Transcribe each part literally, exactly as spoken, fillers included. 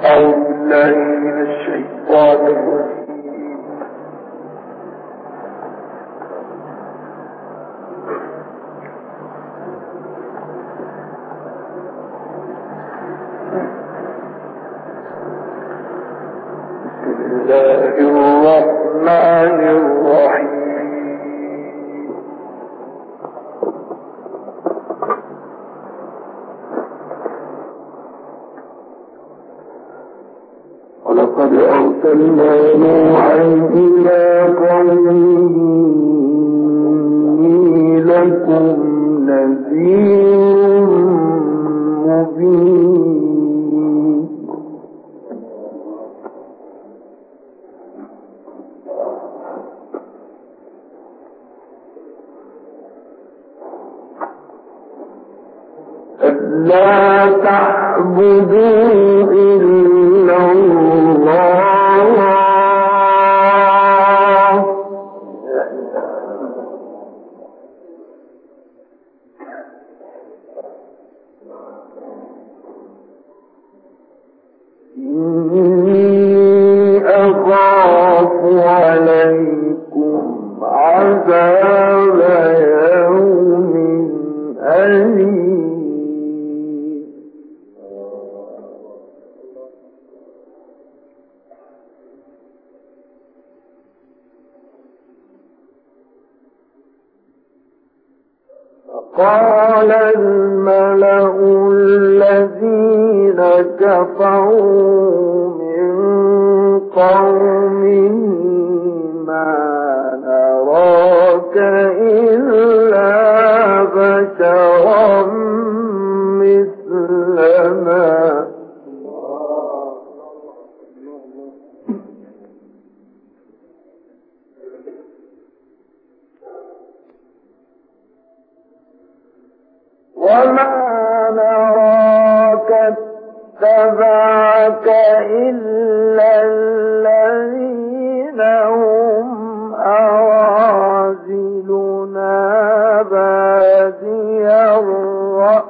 أعوذ بالله من الشيطان الرجيم. بسم الله الرحمن الرحيم. ولقد أرسلنا نوحا إلى قومه لكم نذير مبين. ألا تعبدوا إلا الله إني أخاف عليكم عذاب يوم أليم. قال الملأ الذين كفروا من قومه ما نراك إلا بشرا مثلنا وما نراك اتبعك إلا الذين هم أراذلنا بادي الرأي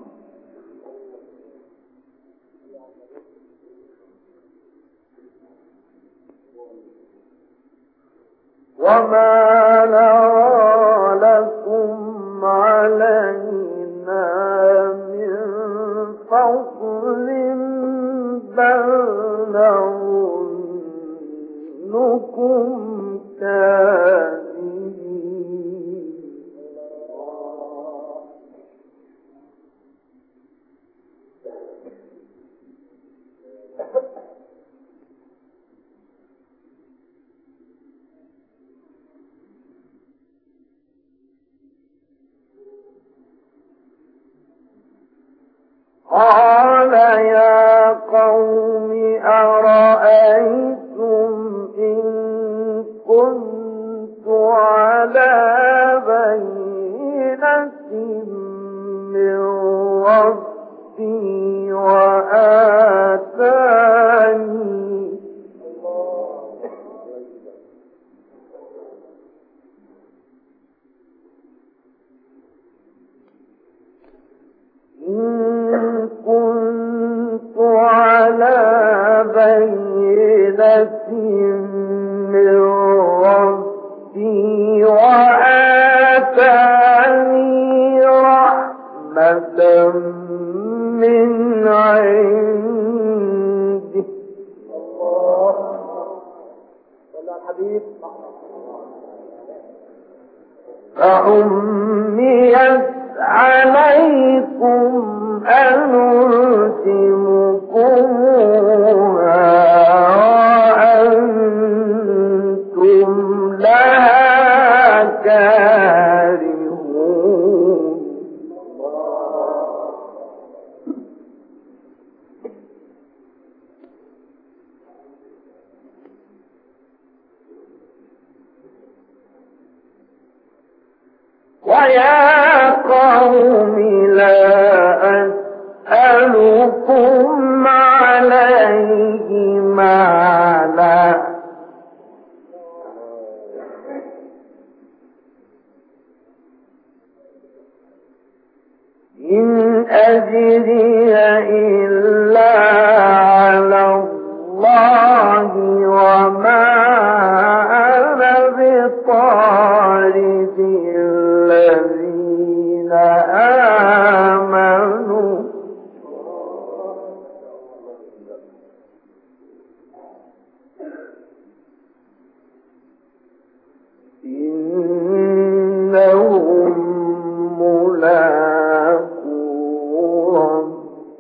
وما نرى لكم علينا من فضل بل نظنكم كاذبين. قال يا قوم أرأيتم إن كنت على بينة من ربي وآتاني إن كنت على بينة من ربي وآتاني رحمة من عنده فعميت عليكم أنلزمكموها وأنتم لها كارهون. ويا قوم لا أسألكم عليه مالا إن أجري إلا على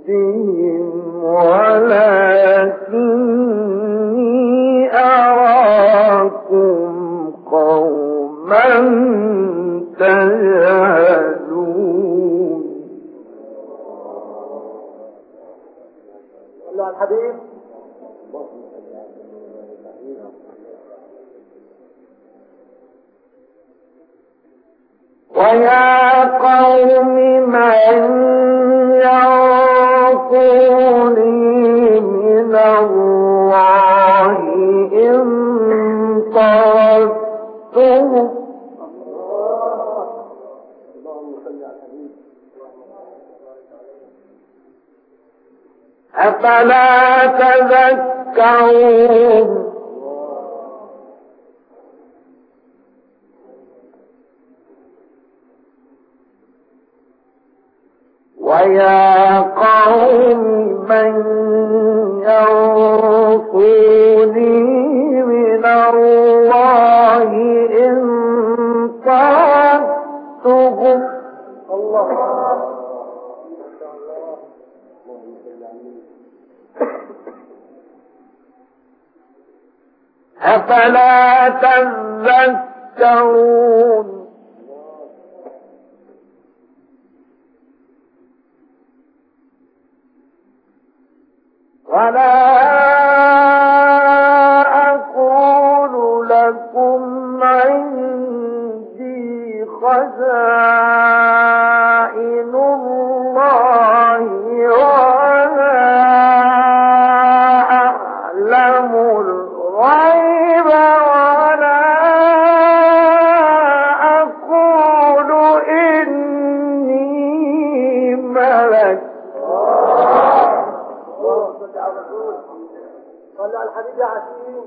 أنفسهم ولكني أراكم قوما تجهلون. الله الحبيب. ويا قوم من يعصوني من الله إن طردتهم أفلا تذكرون. ويا قوم من ينصرني من الله إن طردتهم. الله أفلا تذكرون. ولا أقول لكم عندي خزائن الله ولا أعلم الغيب ولا أقول إني ملك. صلى على الحبيب يا عسير.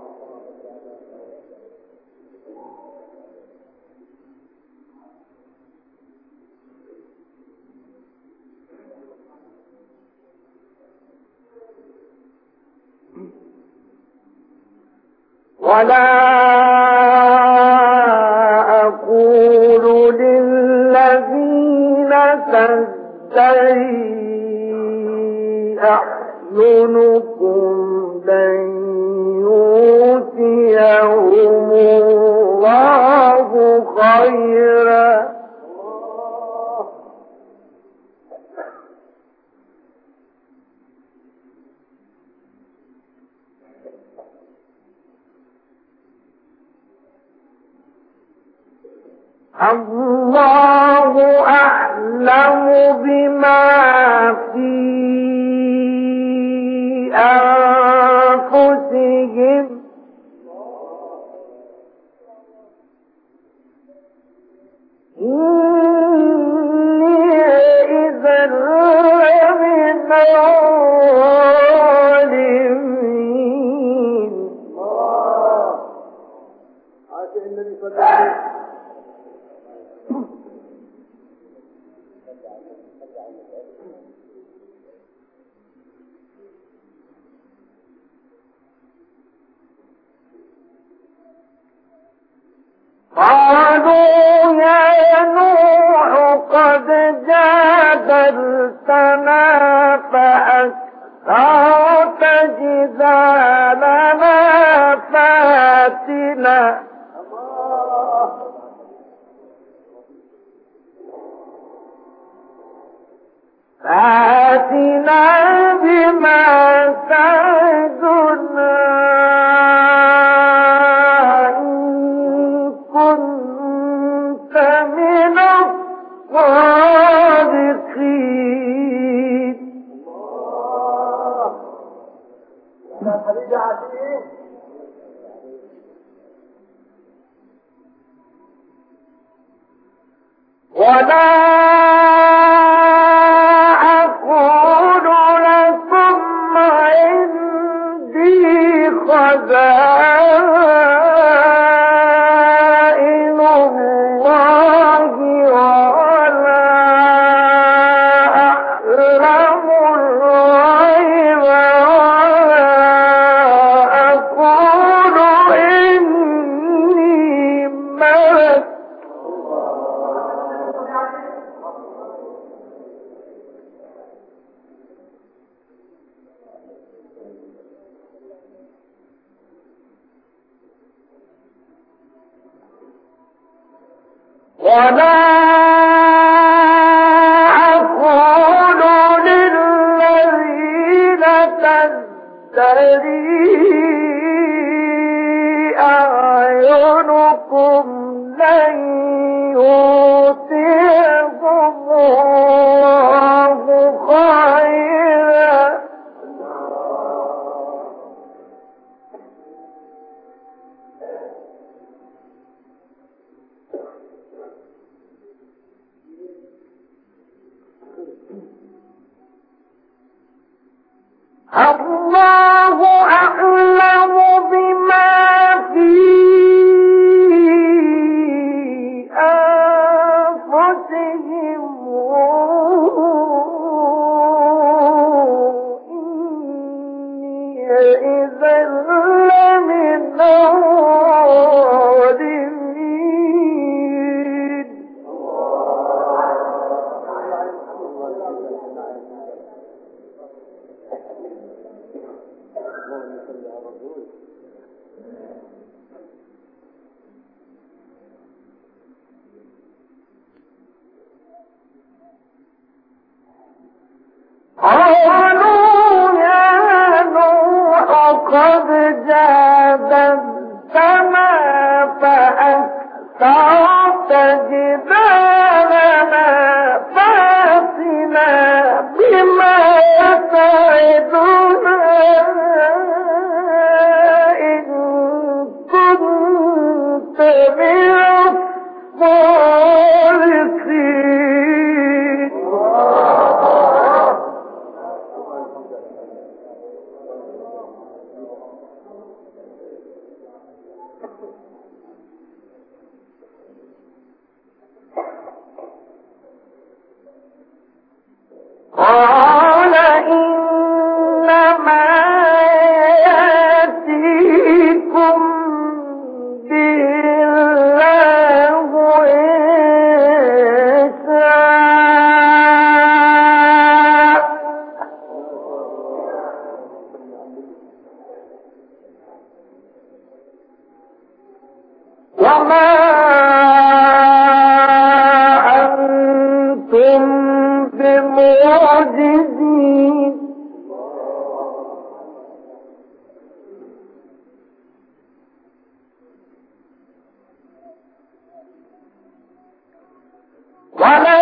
ولا أقول للذين تزدري أعينكم لن يؤتيهم الله خيرا الله أعلم بما في أنفسهم إني إذا لمن الظالمين. عاشق النبي صلى الله عليه وسلم. قالوا يا نوح قد جادلتنا فأكثرت جدالنا فاتنا فاتنا بما تعدنا إن كنت من الصادقين. يا حبيبي يا عسير. ولا أقول لكم عندي خزائن الله ولا أعلم الغيب ولا أقول إني ملك. ولا أقول للذين تزدري أعينكم لن يؤتيهم الله خيرا الله أعلم بما في أنفسهم إني إذا لمن الظالمين قالوا يا نوح قد جادلتنا فأكثرت جدالنا فأتنا بما تعدنا إن كنت من الصادقين قال إنما يأتيكم به الله إن شاء وما أنتم بمعجزين ولا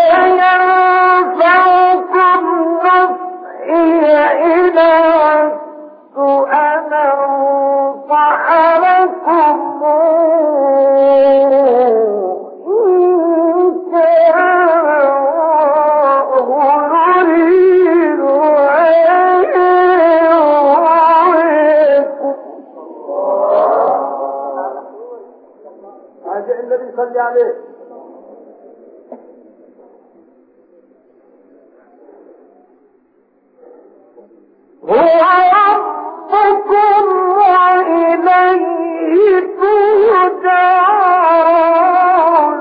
ينفعكم نصحي إذا عدت أنا أنصح لكم إن كان الله يريد أن يغويكم. هذا النبي صلى عليه. هو ربكم وإليه ترجعون.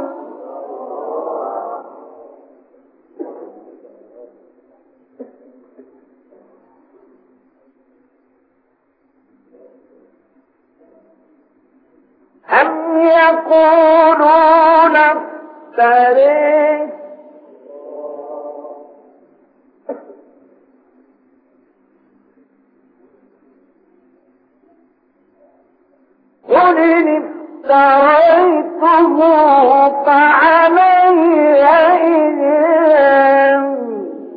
أم يقولون افتريه قل إن افتريته فعلي إثمي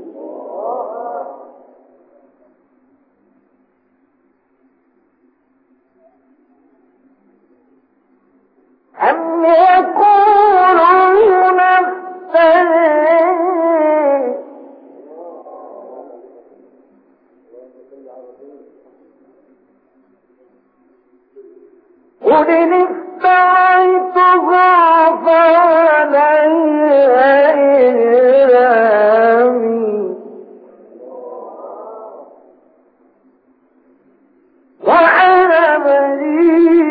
أم يقولون افتريه قل إن افتريته فعلي إثمي وأنا بريء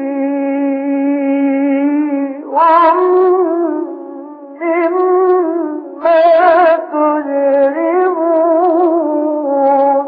مما تجرمون.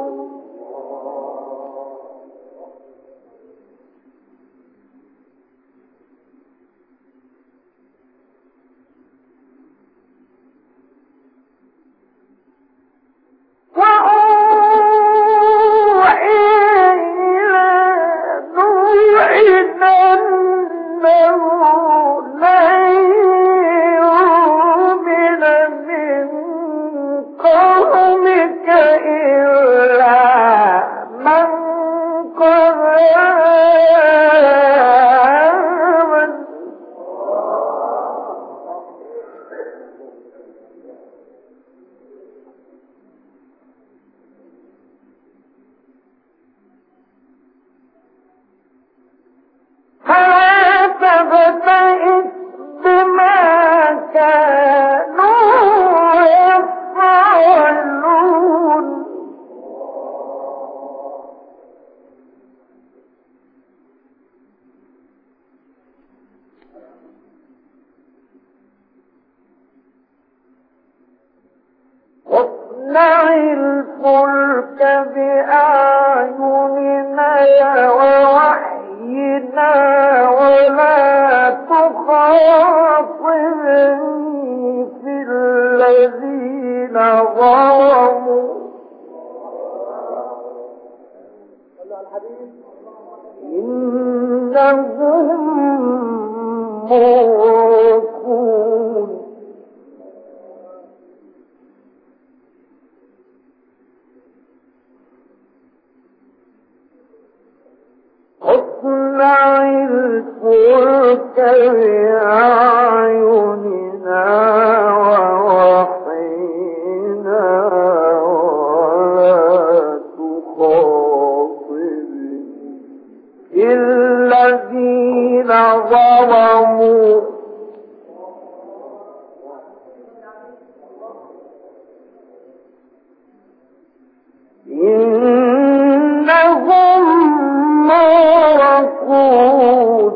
تبتئس بما كانوا يفعلون واصنع الفلك بأعيننا ووحينا ولا تخاطبني في الذين ظلموا إنهم مغرقون اصنع الفلك بأعيننا ووحينا ولا تخاطبني الذين ظلموا إنهم مغرقون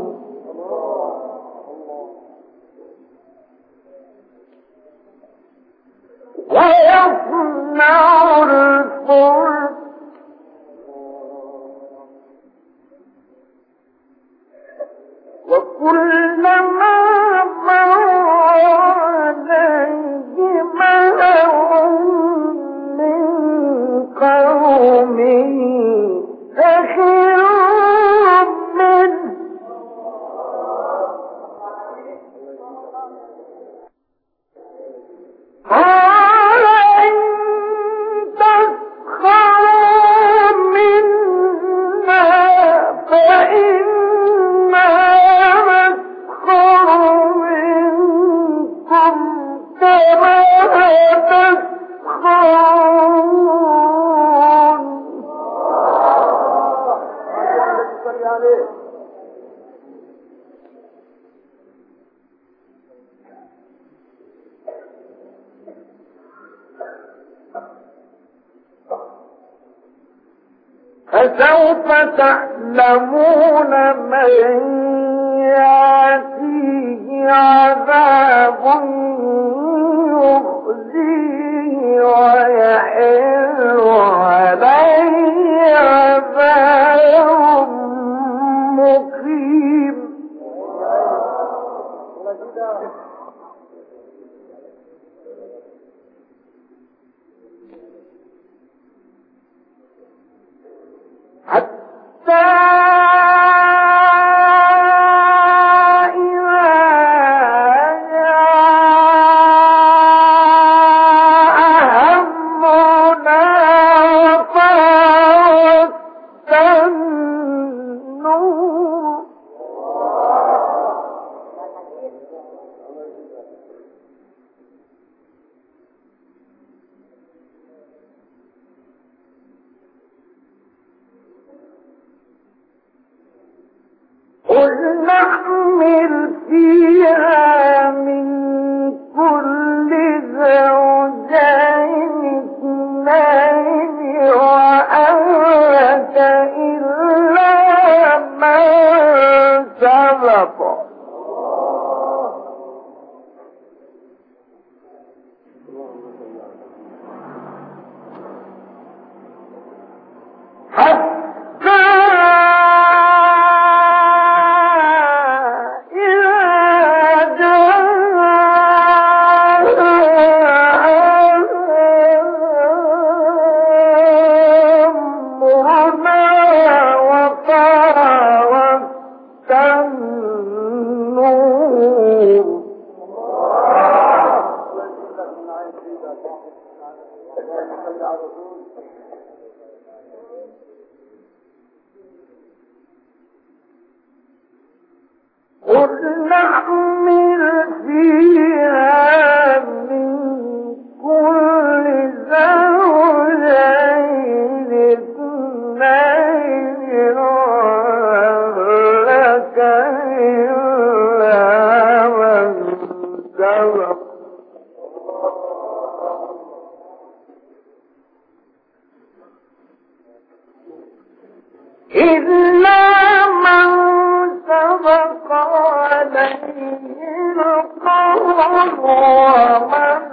ويصنع الفلك وكلما مر عليه ملأ من قومه سخروا منه قال إن تسخروا منا فإنا نسخر منكم كما تسخرون فسوف تعلمون من يأتيه عذاب يخزيه ويحل عليه عذاب مقيم حتى قل نحمل فيها من كل زوجين اثنين وأهلك إلا من سبق حتى قل نحمل فيها من كل زوجين اثنين وأهلك إلا إلا من سبق عليه القول ومن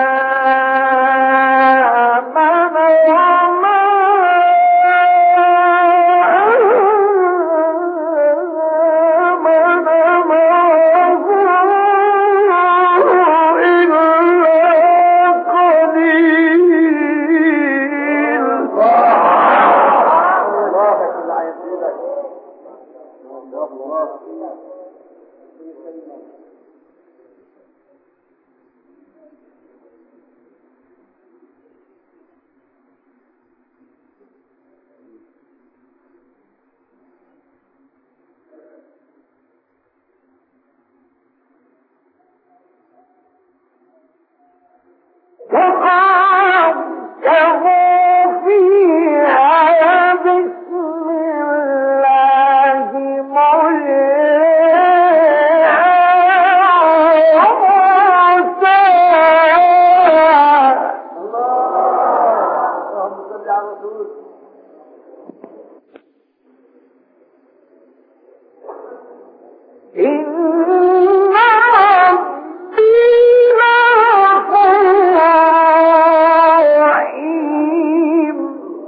آمن وما آمن معه إلا قليل. الله كل عين سيدك. الله وقعدوا فيها بسم الله مجريها ومرساها. اللهم صل على الرسول. إن ربي لغفور رحيم.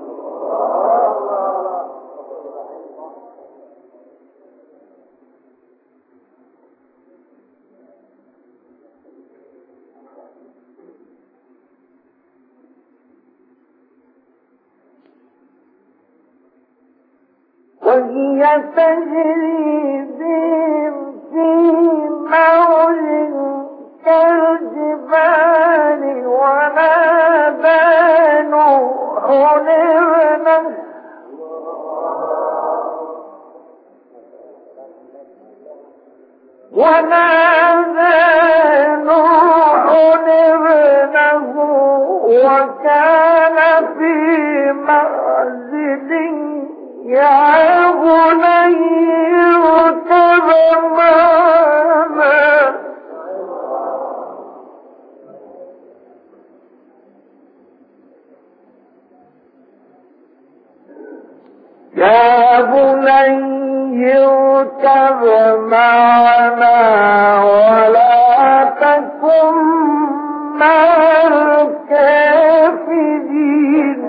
وهي تجري بهم في موج كالجبال ونادى نوح ابنه ونادى نوح ابنه وكان في معزل يا بني اركب معنا. يا بني اركب معنا ولا تكن مع الكافرين.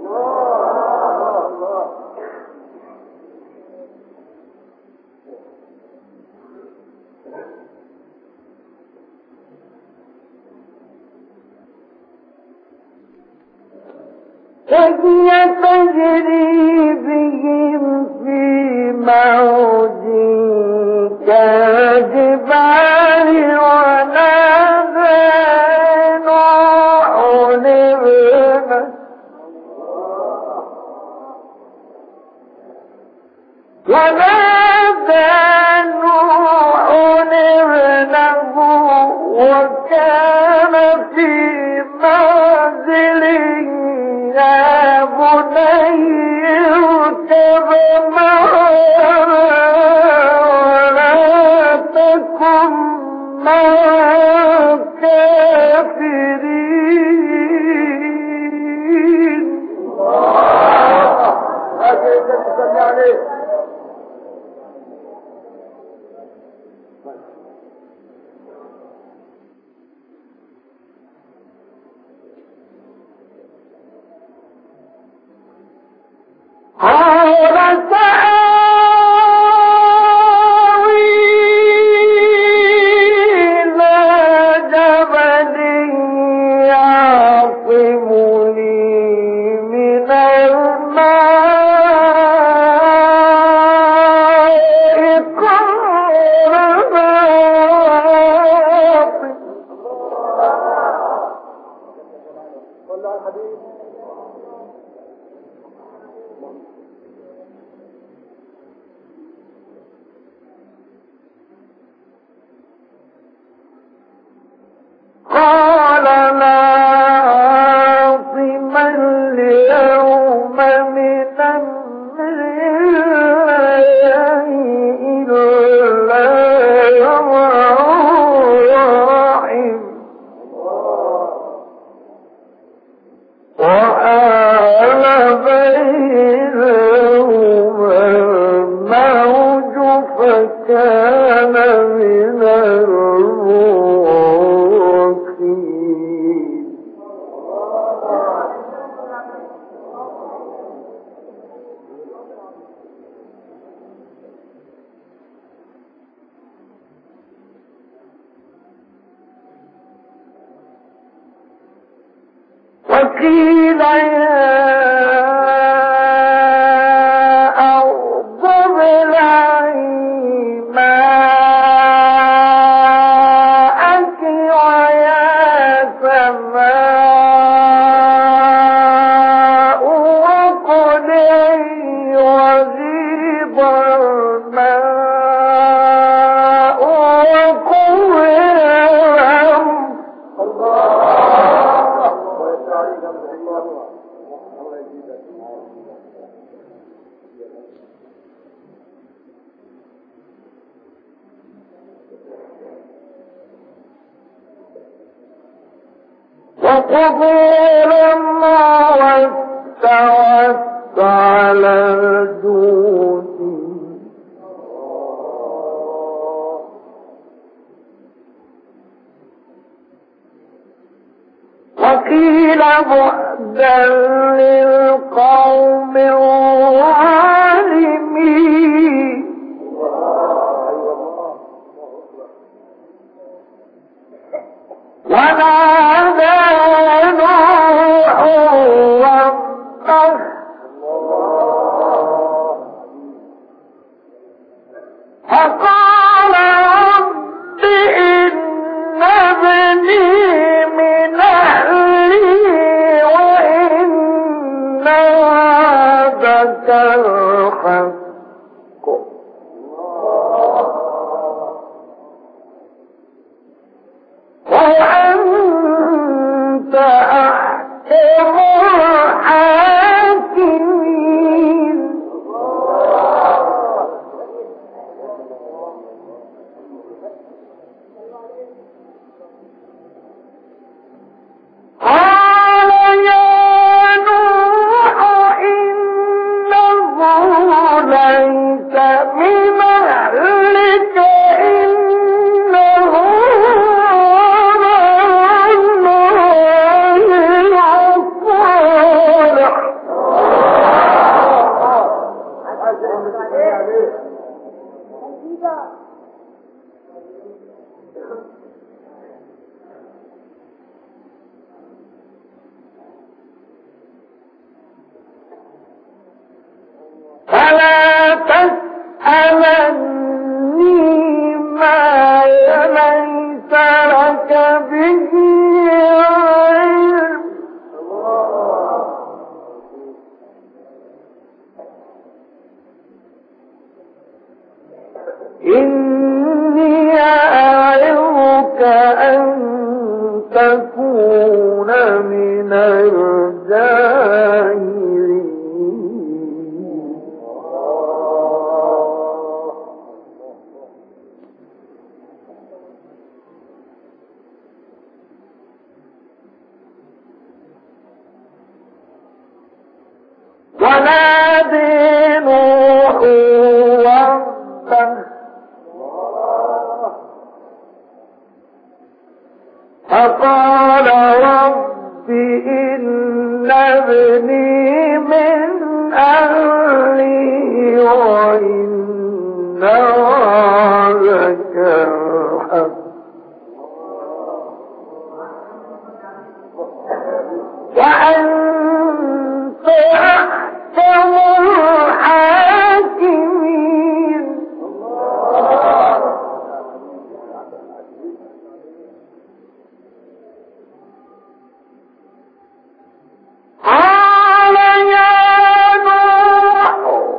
وهي تجري بهم في موج كالجبال ونادى نوح ابنه ونادى نوح ابنه وكان في معزل يا بني اركب معنا ولا تكن مع الكافرين. هذه التي تصلي عليه. قال سآوي إلى جبل يعصمني من الماء قال لا عاصم. صلى على الحبيب. وقيل يا أرض ابلعي ماءك ويا سماء وقلعي وغيض الماء وقضي الأمر واستوت على الجود وقيل بعدا للقوم الظالمين ونادى نوح ربه فقال رب إن ابني من أهلي وإن وعدك الحق وأنت أحكم الحاكمين قال يا نوح إنه ليس من أهلك إنه فلا تسألني ما ليس لك به علم إني أعظك أن تكون من الجاهلين ونادى نوح ربه فقال رب إن ابني من أهلي وإن وعدك الحق وأنت أحكم الحاكمين قال يا نوح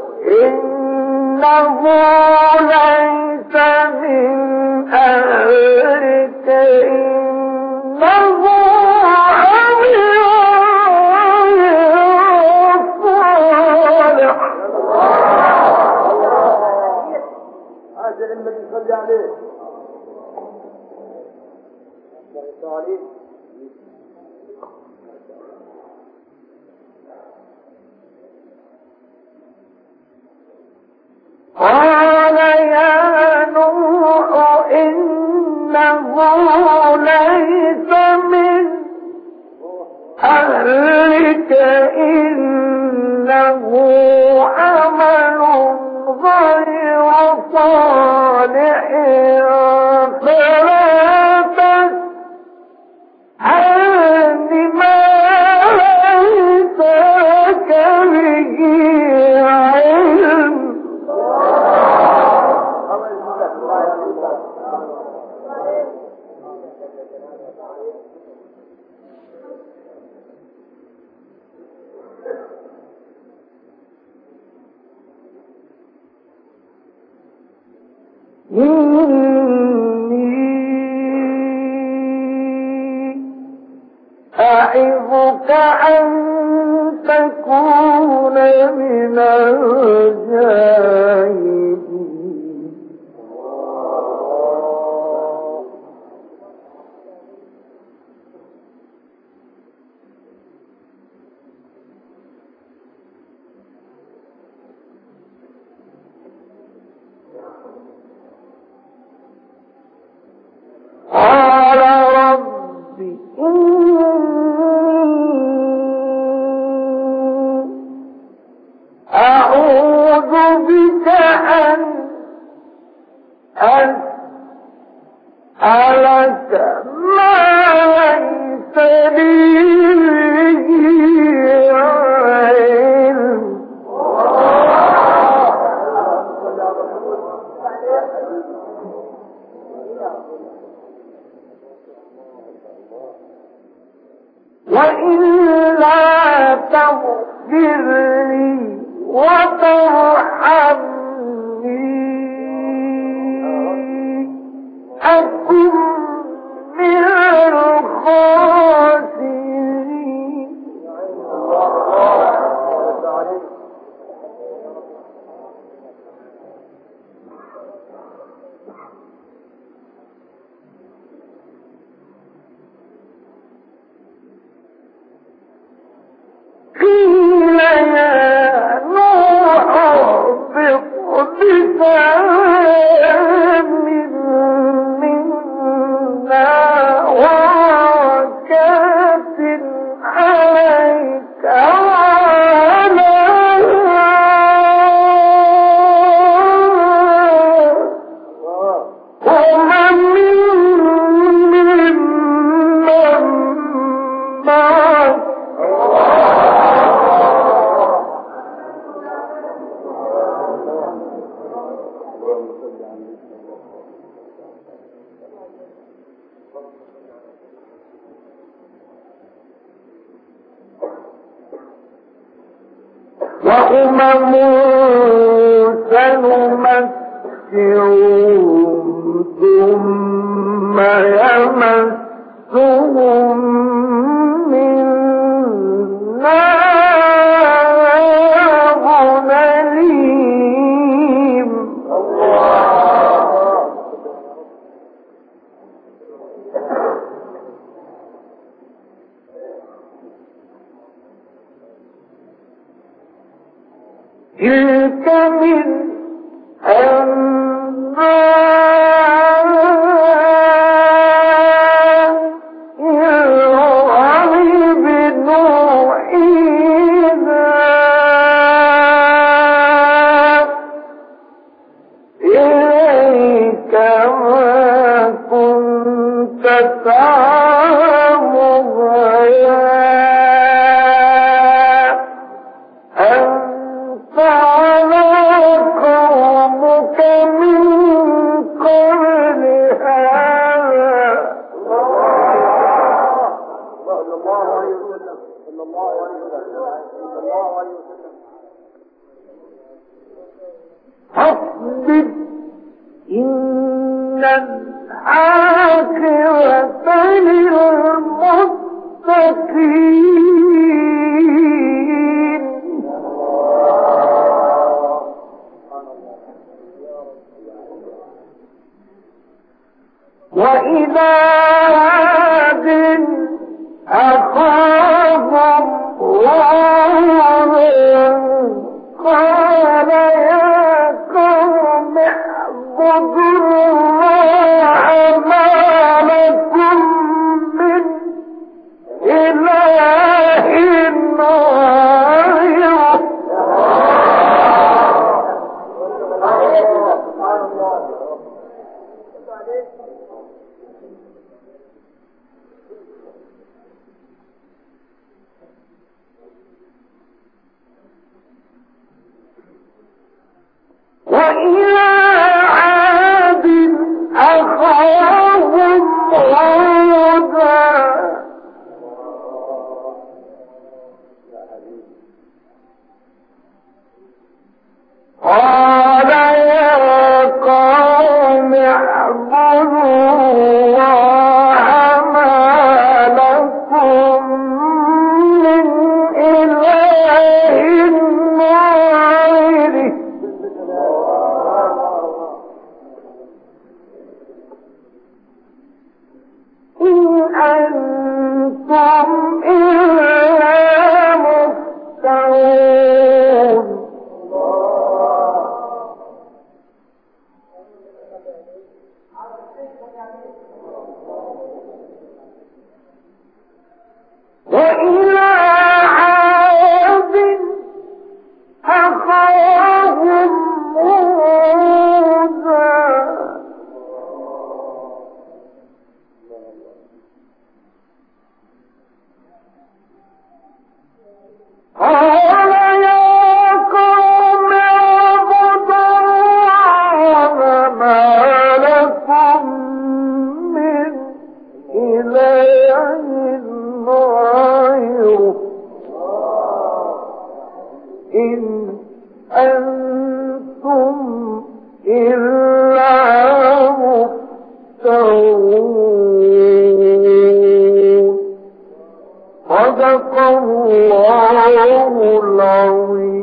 إنه ليس من أهلك إنه عمل صالح هذا الذي يصلي عليه قال يا نوح إنه ليس من أهلك إنه عمل غير صالح فلا تسألني ما يكون من الجاهلين. قال رب إني أعوذ بك أن أسألك ما ليس لي به علم. وإلا تغفر لي وترحمني أكن من الخاسرين. قيل يا نوح اهبط بسلام منا وبركات عليك وعلى أمم ممن معك. وأمم سنمتعهم ثم يمسهم منا عذاب أليم. تلك من أنباء الغيب نوحيها إليك ما كنت تعلمها أنت ولا قومك من قبل هذا. صلى الله عليه وسلم صلى الله عليه وسلم صلى الله عليه وسلم. فاصبر إن العاقبة للمتقين. وإلى عاد أخاهم هودا قال يا قوم اعبدوا الله ما لكم من إله غيره. وإلى عاد أخاهم هودا قال يا قوم اعبدوا الله ما لكم من إله غيره إن أنتم إلا مفترون صدق الله العظيم.